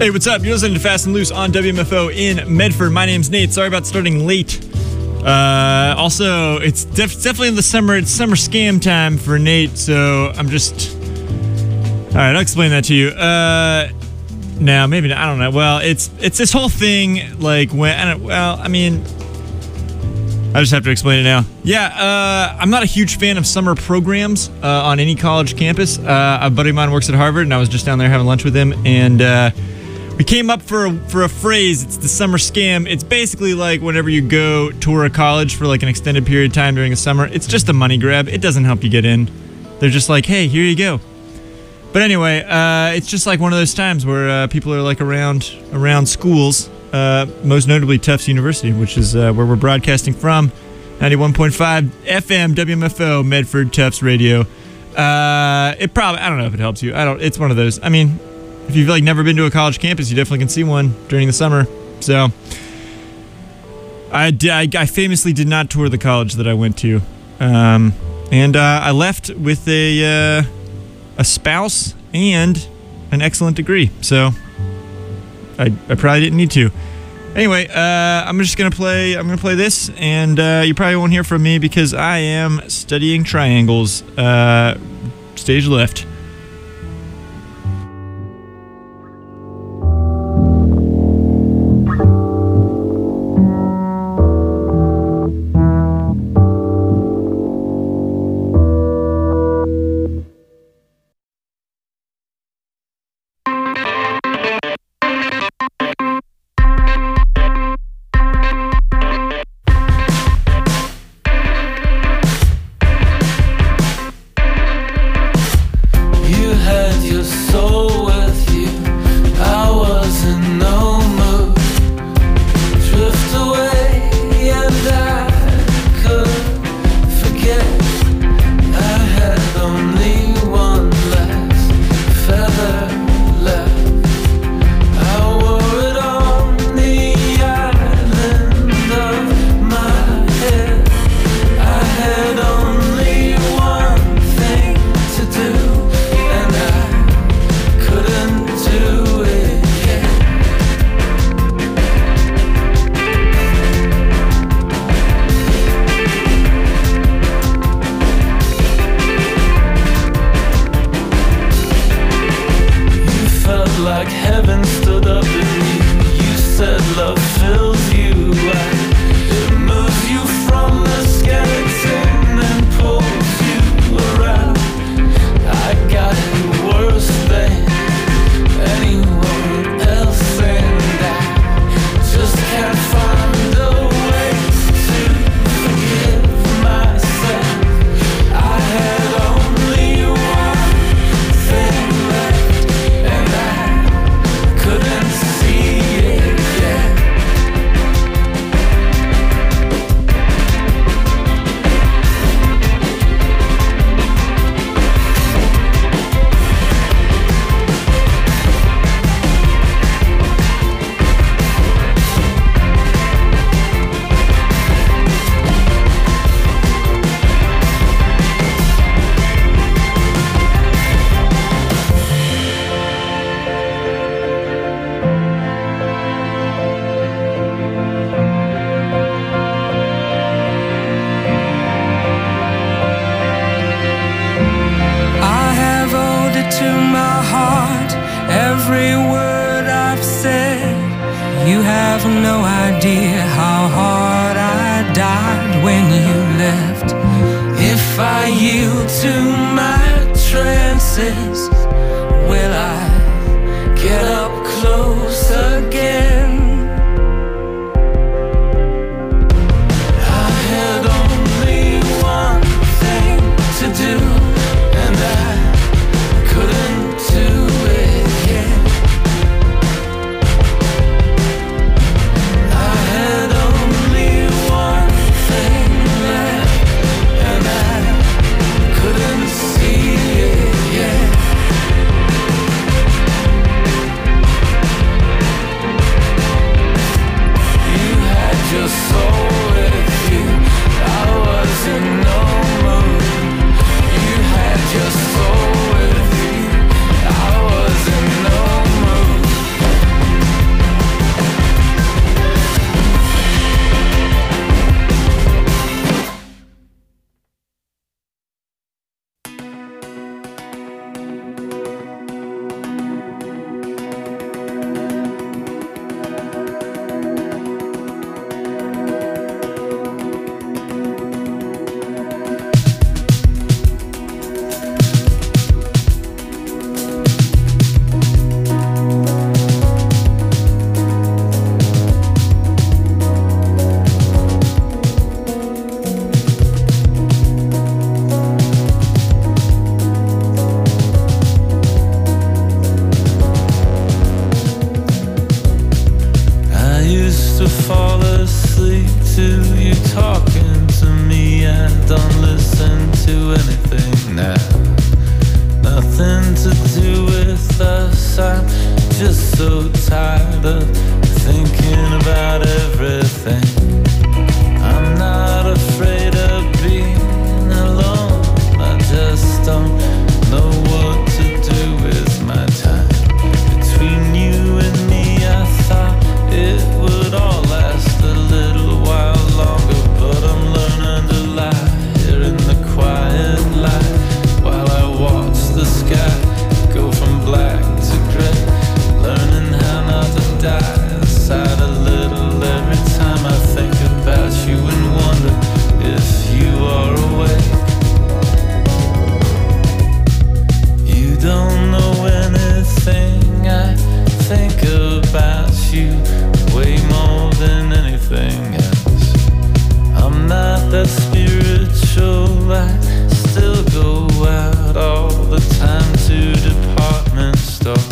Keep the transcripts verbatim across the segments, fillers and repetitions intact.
Hey, what's up? You're listening to Fast and Loose on W M F O in Medford. My name's Nate. Sorry about starting late. Uh, also, it's def- definitely in the summer. It's summer scam time for Nate, so I'm just... All right, I'll explain that to you. Uh, no, maybe not. I don't know. Well, it's it's this whole thing, like, when... I don't, well, I mean... I just have to explain it now. Yeah, uh, I'm not a huge fan of summer programs uh, on any college campus. Uh, a buddy of mine works at Harvard, and I was just down there having lunch with him, and uh, we came up for a, for a phrase. It's the summer scam. It's basically like whenever you go tour a college for like an extended period of time during the summer, it's just a money grab. It doesn't help you get in. They're just like, hey, here you go. But anyway, uh, it's just like one of those times where uh, people are like around around schools. Uh, most notably Tufts University, which is uh, where we're broadcasting from. ninety-one point five F M W M F O, Medford Tufts Radio. Uh, it probably, I don't know if it helps you. I don't, it's one of those. I mean, if you've like never been to a college campus, you definitely can see one during the summer. So, I, I, I famously did not tour the college that I went to. Um, and uh, I left with a, uh, a spouse and an excellent degree. So, I, I probably didn't need to. Anyway, uh, I'm just gonna play. I'm gonna play this, and uh, you probably won't hear from me because I am studying triangles. Uh, stage left. See it, yeah. to fall asleep to you talking to me. I don't listen to anything now. Nothing to do with us. I'm just so tired of thinking about everything. I'm not afraid of being alone. I just don't know what to do with my time. Between you and me, I thought it would all last a little while longer, but I'm learning to lie here in the quiet light while I watch the sky go from black to gray, learning how not to die inside a little every time I think about you and wonder if you are awake. You don't know anything, I think about you way more than anything else. I'm not that spiritual, I still go out all the time to department store.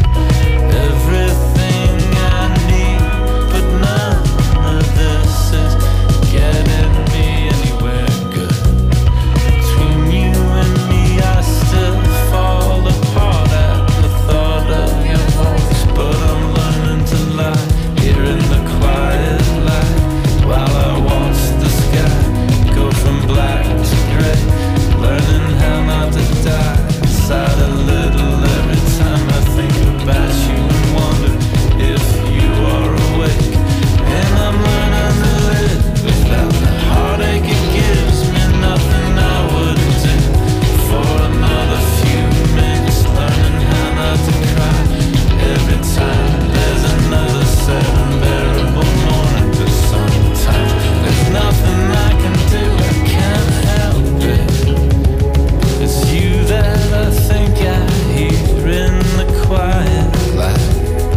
Everything I need, but none of this is getting me anywhere good. Between you and me, I still fall apart at the thought of your voice, but I'm learning to lie here in the quiet light while I watch the sky go from black to gray, learning how not to die inside a little every time I think about you and wonder if you are awake. And I'm learning to live without the heartache it gives me, nothing I wouldn't do for another few minutes, learning how not to cry every time there's another sad unbearable morning. But sometimes there's nothing I can do, I can't help it. It's you that I think I hear in the quiet light.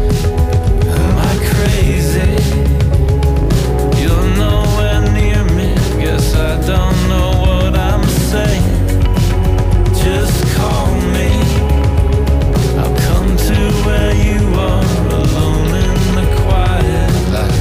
Am I crazy? You're nowhere near me, guess I don't know what I'm saying. Just call me, I'll come to where you are, alone in the quiet light.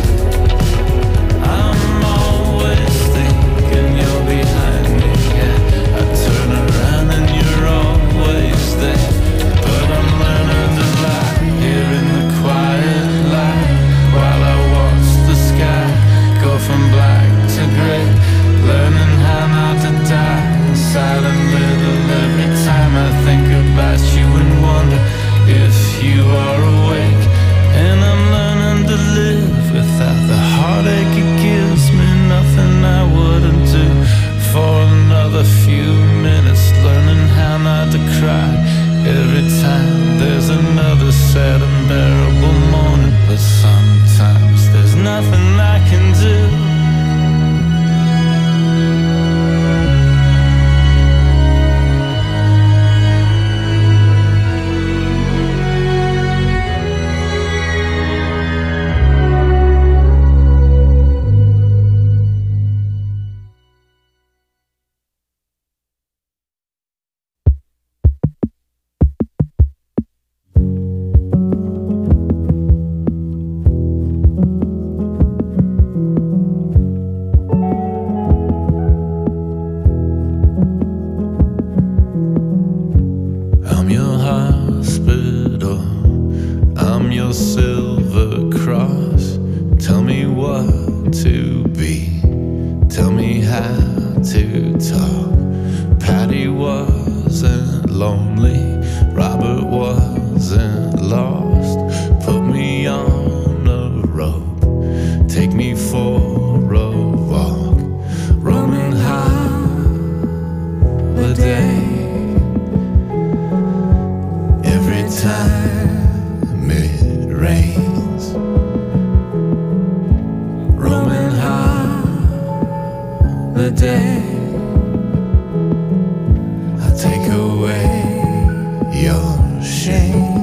I'm always thinking you're behind me, yeah. I turn around and you're always there, but I'm learning to lie here in the quiet light while I watch the sky go from black to gray, learning how not to die inside a little every time I think about you and wonder if you are awake. And I'm learning to live without the heartache it gives me, nothing I wouldn't do for another few minutes, learning how not to cry every time there's another sad unbearable morning. But sometimes there's nothing I can do. I'm your hospital, I'm your silver cross. Tell me what to be, tell me how to talk. Patty wasn't lonely, Robert wasn't lost. Put me on a rope, take me for a walk. Roman holiday. Every time it rains, Roman holiday. I'll take away your shame.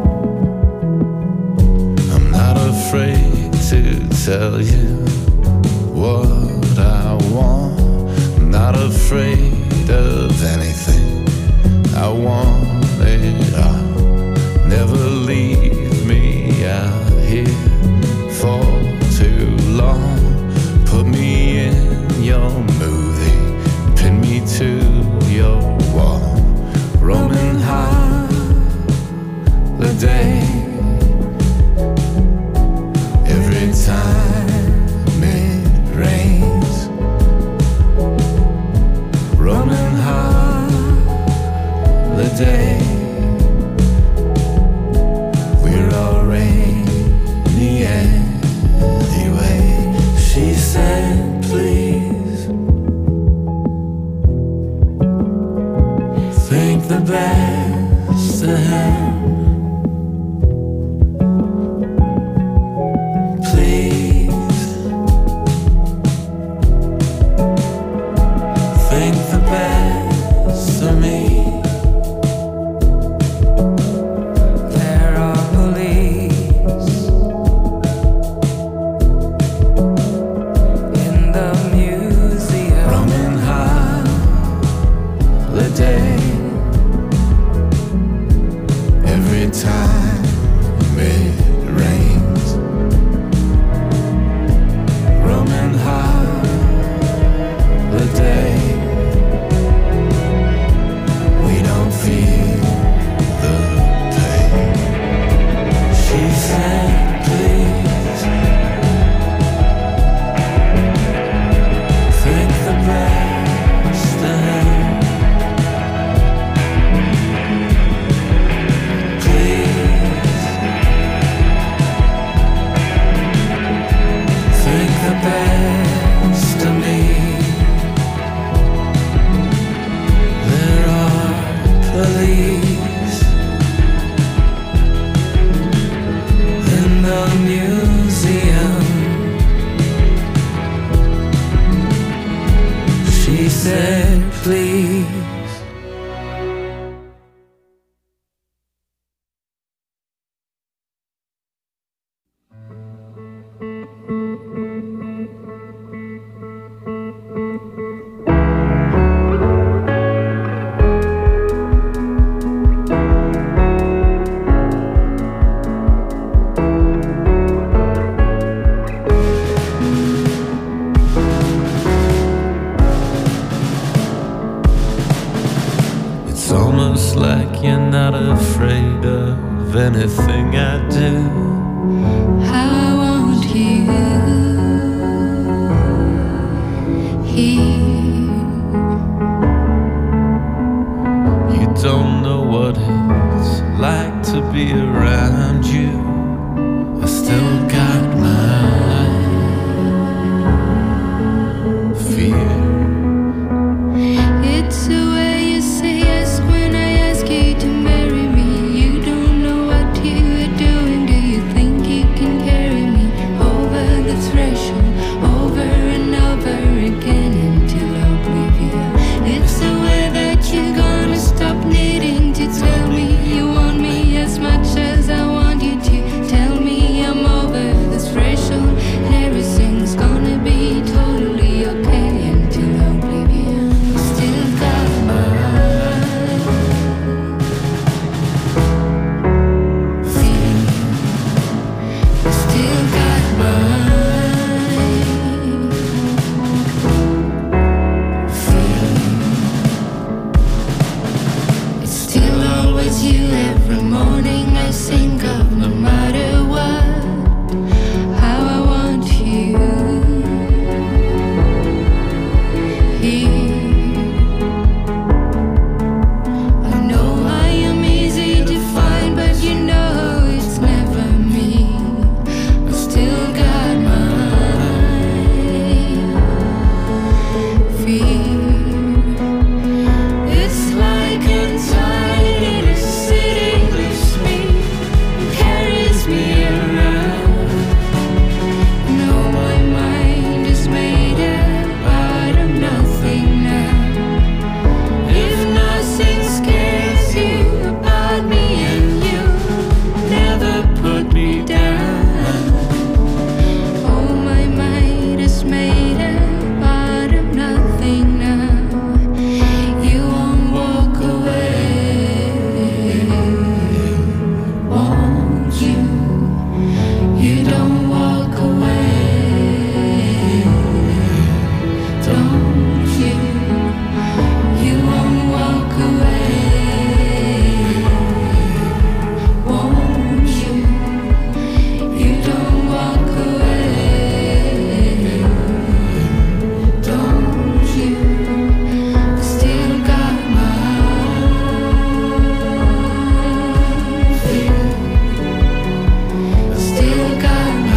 I'm not afraid to tell you what I want. I'm not afraid of anything. I want it all. Never leave me out here for too anything I do. How I want you here. You don't know what it's like to be around you. I still got my fear. It's the way you say yes when I ask you to marry me. You don't know what you are doing. Do you think you can carry me over the threshold, over and over again until oblivion? It's the way that you're gonna stop needing to tell me you want me as much as I want you to. Tell me I'm over the threshold and everything's gonna be totally okay until oblivion. Still got mine. Feel. Still got mine. Feel. It's still always you. Every morning I think of, no matter what, how I want you here. I know I am easy to find, but you know it's never me. I still got mine. Fear. It's like inside in a city lifts me, carries me around. No, my mind is made up out of nothing now. If nothing scares you about me and you never put me down. Oh, my mind is made up out of nothing now. You won't walk away, won't you? You don't walk away, don't you? You won't walk away, won't you? You don't walk away, don't you? Still got mine. Still got mine.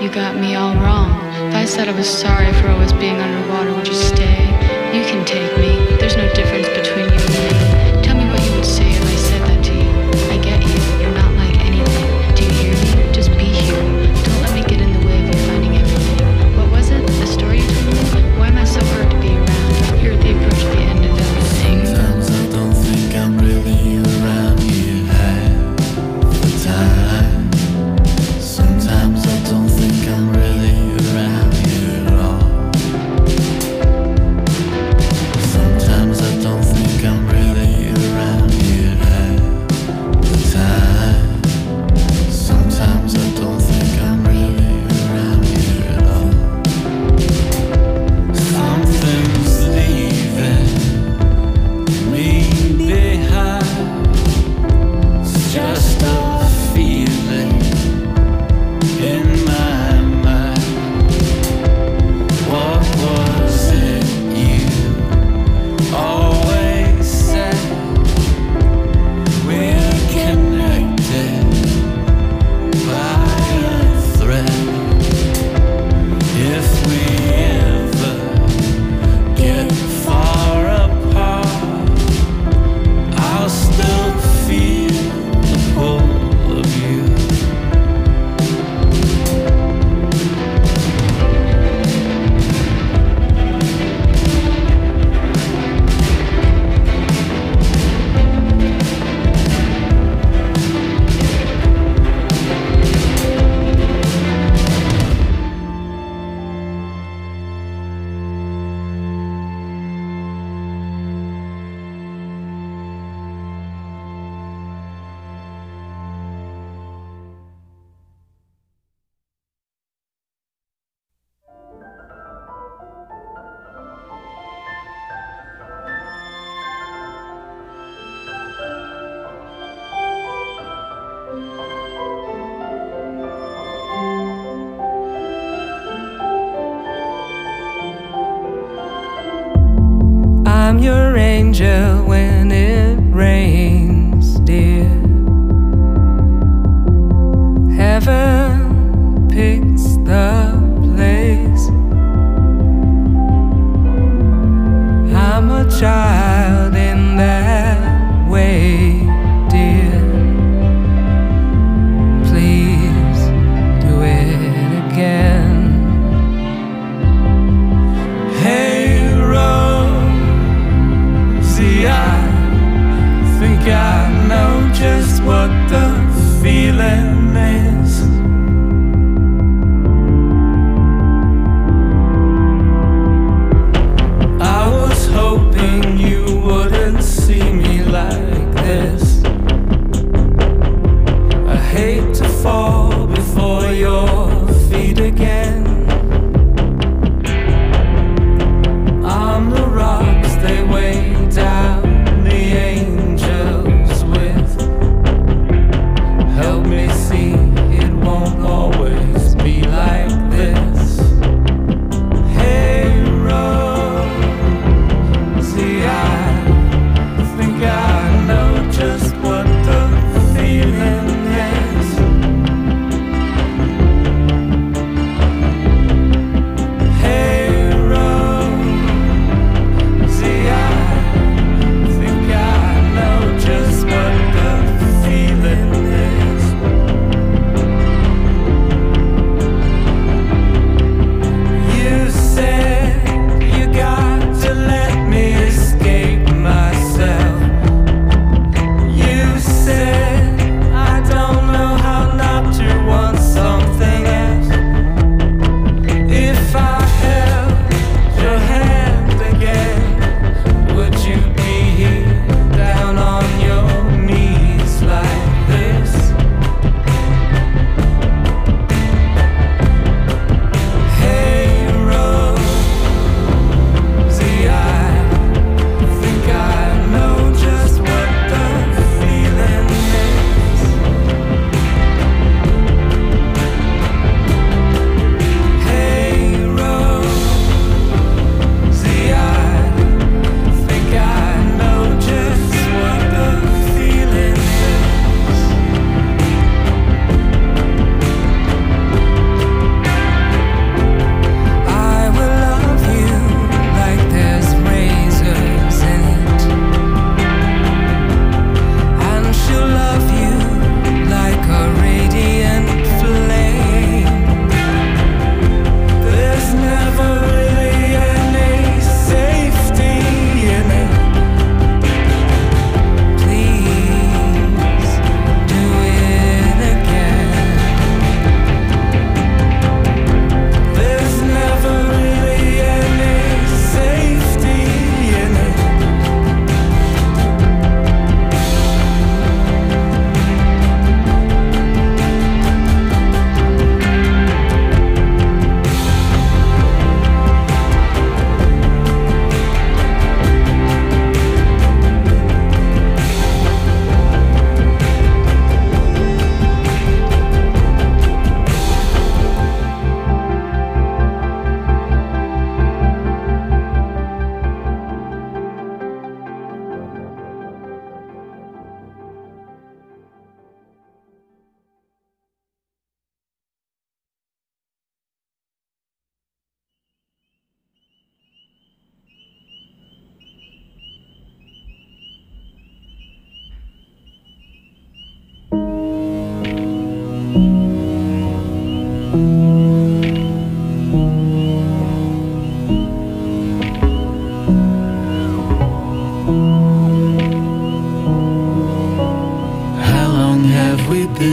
you got me all wrong. If I said I was sorry for always being underwater, would you stay? You can take me. There's no difference between you and me. Tell me what you would say if I said that to you. I get you. You're not like anything. Do you hear me? Just be here. Don't let me get in the way of you finding everything. What was it? The story you told me? Why am I so hard to be around? You're at the approach of the end of everything. Sometimes I don't think I'm really around here half the time. Sometimes I don't think I'm really around here at all. Sometimes I don't think I'm really around here half the time. Sometimes I don't think I'm really around here at all. Something's leaving me behind. It's just a feeling in my mind. What was it you always said? We're connected by a thread. If we ever get far apart, I'll still feel the pull of you. I'm your angel when it rains, dear. Heaven picks the place. I'm a child in that way, dear. Please do it again. Hey, Rosie, I think I know just what the feeling is. I was hoping you wouldn't see me like this. I hate to fall before your feet again. On the rocks they weigh down the angels with. Help me see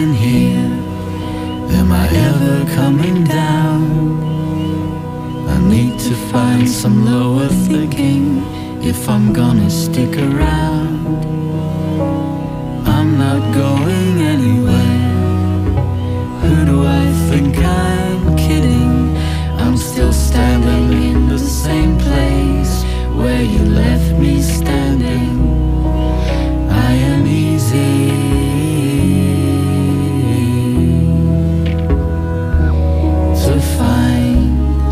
staying here? Am I ever coming down? I need to find some lower thinking if I'm gonna stick around. I'm not going anywhere. Who do I think I'm kidding? I'm still standing in the same place where you left me standing. I am easy to find.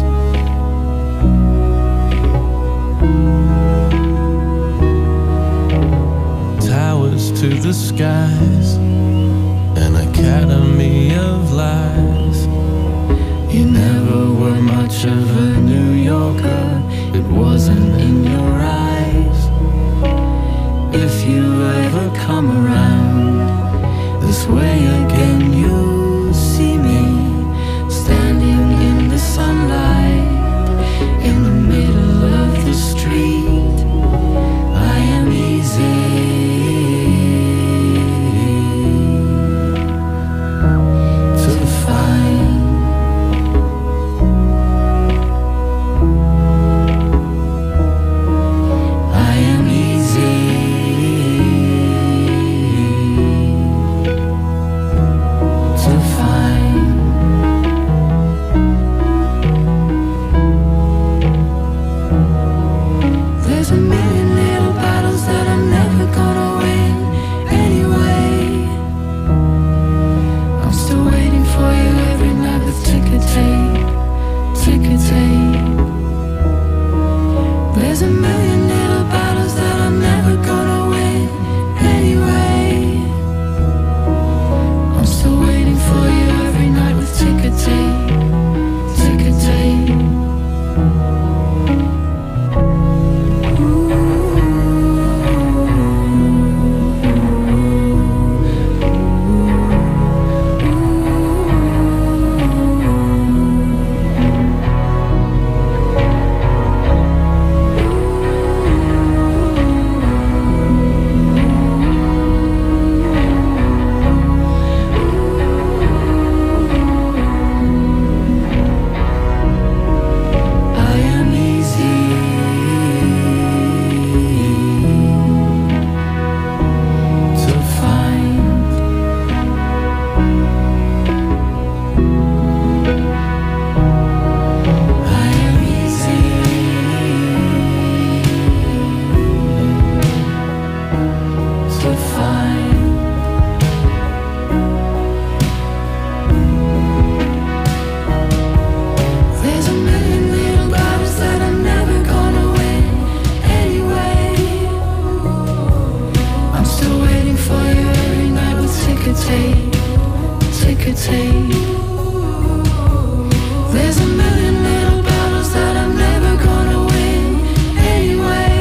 Towers to the skies, an academy of lies. You never were much of a New Yorker, it wasn't in your eyes. If you ever come around this way again, you'll see me standing in the sunlight in the middle of the street. I am easy to find. I am easy to find. There's a million little battles that I'm never gonna win anyway. I'm still waiting for you every night with ticker tape, ticker tape. There's a million little battles that I'm never gonna win anyway. I'm still waiting for you every night with ticker tape, ticker tape. I am easy to find. I am easy to find. There's a million little battles that I'm never gonna win anyway. I'm still waiting for you every night with ticker tape, ticker tape. There's a million little battles that I'm never gonna win anyway.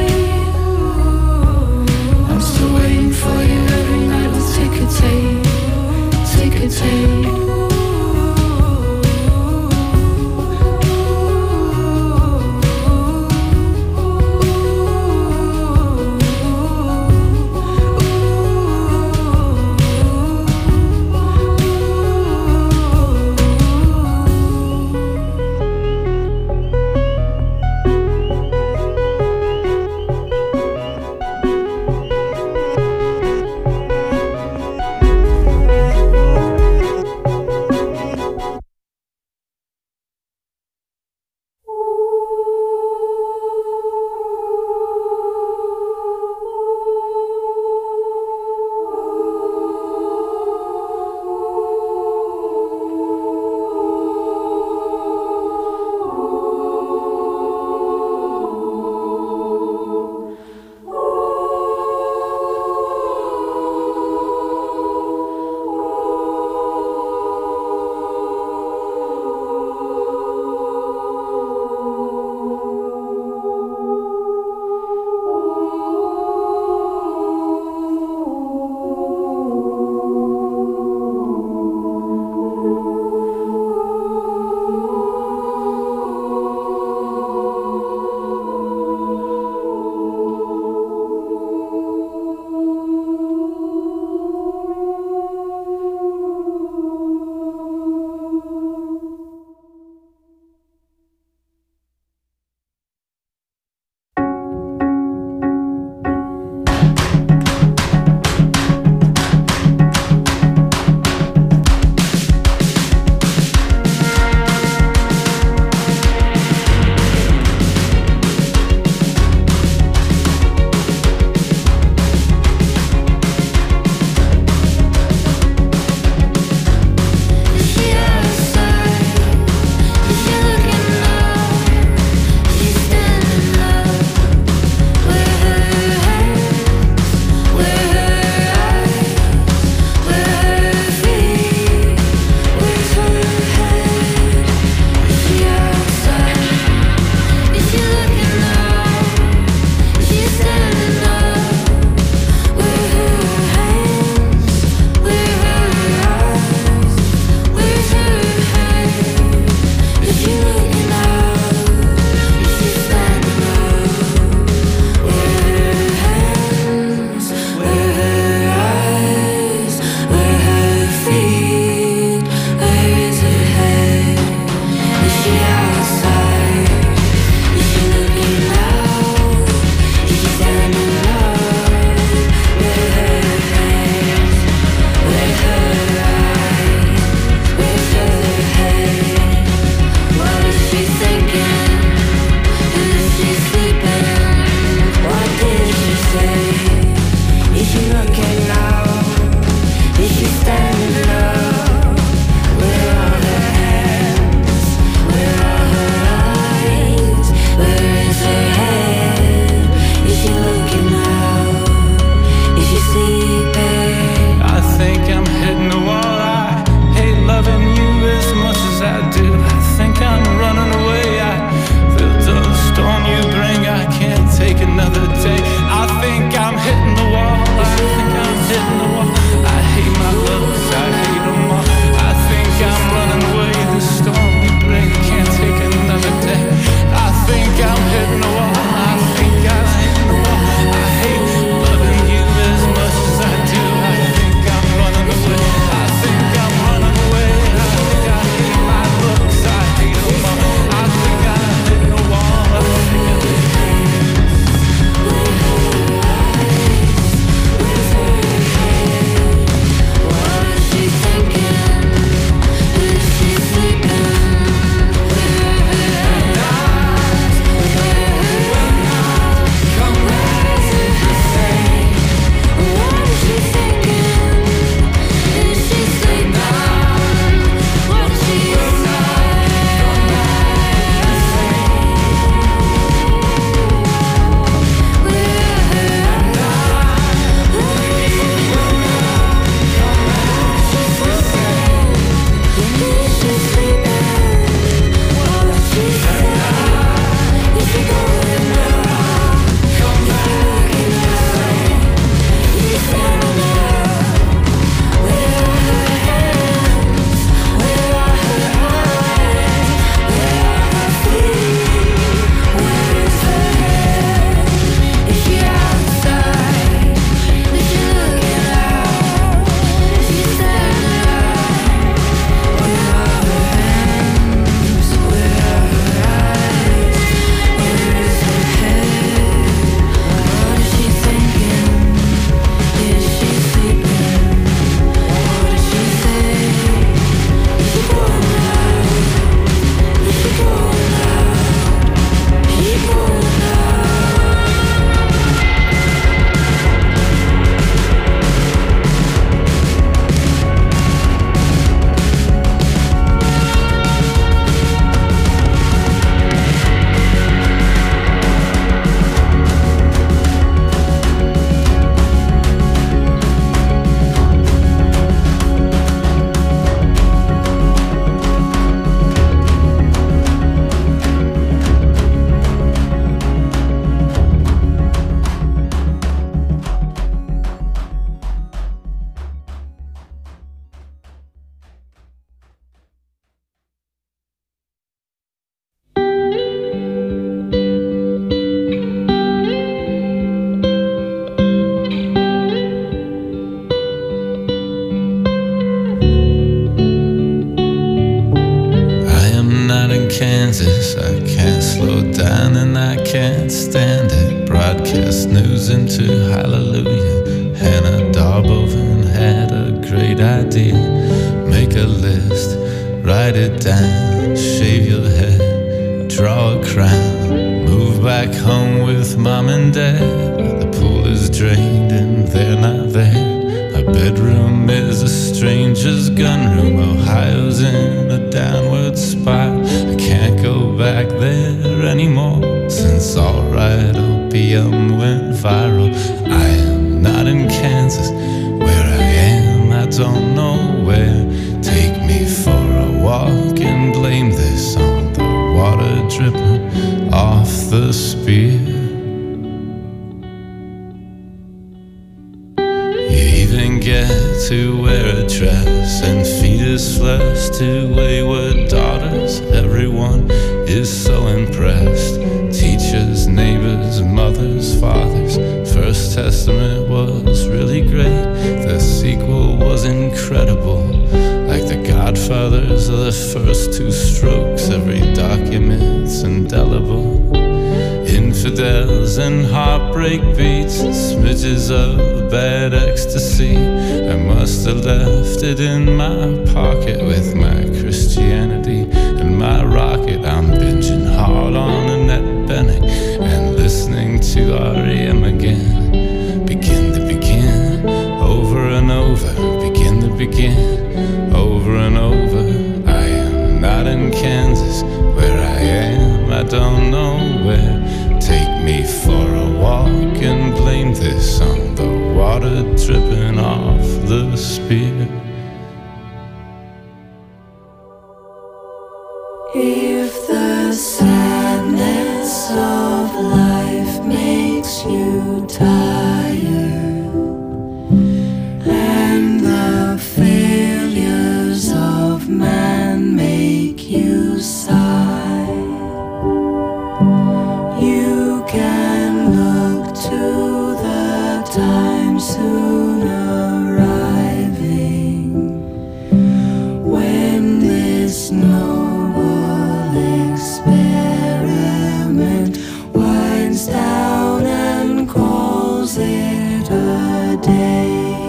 I'm still waiting for you every night with ticker tape, ticker tape. Kansas. I can't slow down and I can't stand it. Broadcast news into hallelujah. Hannah Darboven had a great idea. Make a list, write it down, shave your head, draw a crown, move back home with mom and dad. The pool is drained and they're not there. My bedroom is a stranger's gunroom. Ohio's in a downward spiral. I can't go back there anymore since Alright Opium went viral. I am not in Kansas, where I am I don't know where. Take me for a walk and blame this on the water dripping off the spear. Get to wear a dress and feed his flesh to wayward daughters. Everyone is so impressed. Teachers, neighbors, mothers, fathers. First Testament was really great. The sequel was incredible. Like the Godfathers of the first two strokes. Every document's indelible. Infidels and heartbreak beats, smidges of bad ecstasy. I must have left it in my pocket with my Christianity and my rocket. I'm binging hard on Annette Bening and listening to R E M again. Begin to begin, over and over. Begin to begin, over and over. I am not in Kansas, where I am I don't know where. Take me for a walk and blame this on the water dripping off the spear. If the sadness of life makes you tired and the failures of man make you sigh, you can look to the time soon arriving when this noble experiment winds down and calls it a day.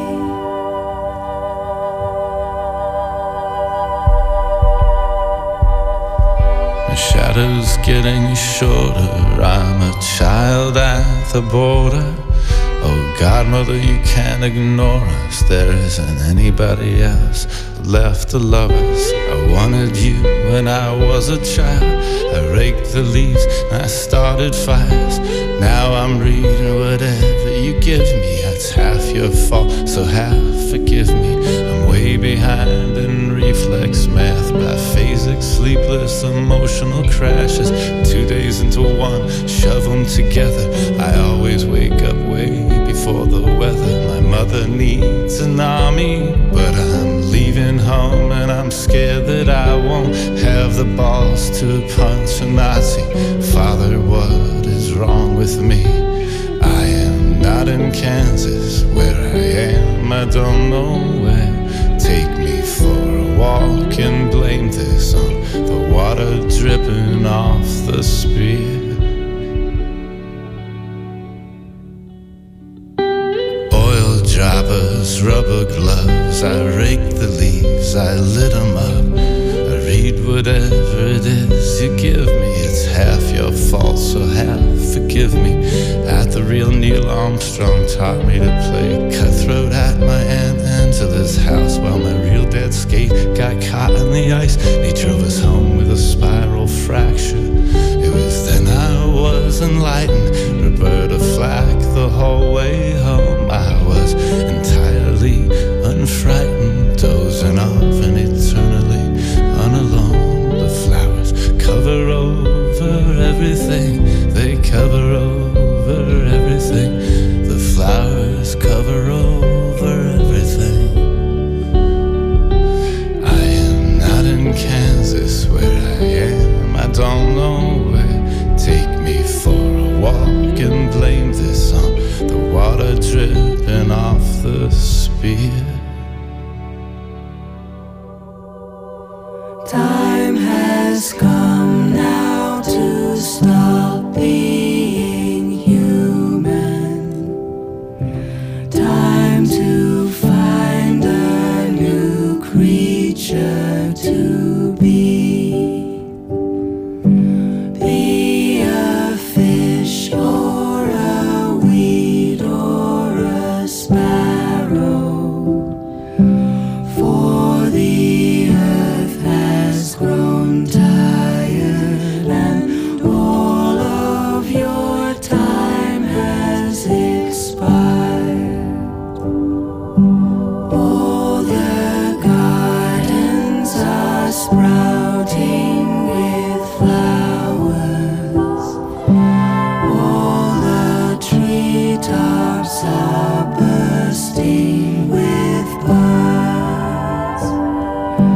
The shadow's getting shorter. I'm a child at the border. Oh, Godmother, you can't ignore us. There isn't anybody else left to love us. I wanted you when I was a child. I raked the leaves and I started fires. Now I'm reading whatever you give me. It's half your fault, so half forgive me. I'm way behind in reflex math, biphasic, sleepless, emotional crashes. Two days into one, shove them together. I always wake up way before the weather. My mother needs an army, but I'm leaving home and I'm scared that I won't have the balls to punch a Nazi. Father, what is wrong with me? I am not in Kansas, where I am I don't know where. Take me for a walk and blame this on the water dripping off the spear. Oil droppers, rubber gloves, I rake the leaves, I lit them up. I read whatever it is you give me. It's half your fault, so half forgive me. At the real Neil Armstrong taught me to play cutthroat at my Aunt Angela's house, while my real dad skate got caught in the ice. He drove us home with a spiral fracture. It was then I was enlightened. Roberta Flack the whole way home. I was entirely unfrightened, dozing off and eternally unalone. The flowers cover over everything. They cover over everything. The flowers cover over everything. I am not in Kansas, where I am I don't know where. Take me for a walk and blame this on the water dripping off the spear. Time has come desire to be. Be a fish or a weed or a sparrow. For the earth has grown tired and all of your time has expired. All the gardens are sprouting with flowers. All the treetops are bursting with birds.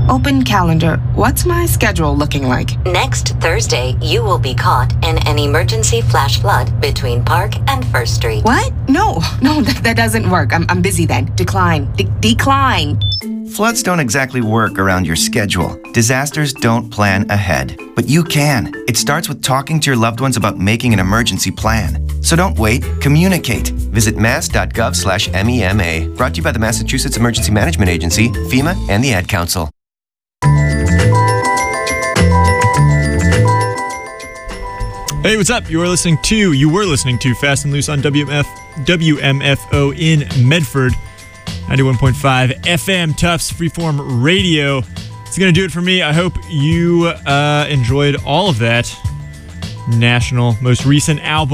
Open calendar. What's my schedule looking like? Next Thursday, you will be caught in an emergency flash flood between Park and First Street. What? No, no, that, that doesn't work. I'm, I'm busy then. Decline. De- decline. Floods don't exactly work around your schedule. Disasters don't plan ahead, but you can. It starts with talking to your loved ones about making an emergency plan. So don't wait, communicate. Visit mass.gov slash MEMA. Brought to you by the Massachusetts Emergency Management Agency, FEMA, and the Ad Council. Hey, what's up? You are listening to, you were listening to Fast and Loose on W M F, W M F O in Medford. ninety-one point five F M Tufts Freeform Radio. It's going to do it for me. I hope you uh, enjoyed all of that. National, most recent album.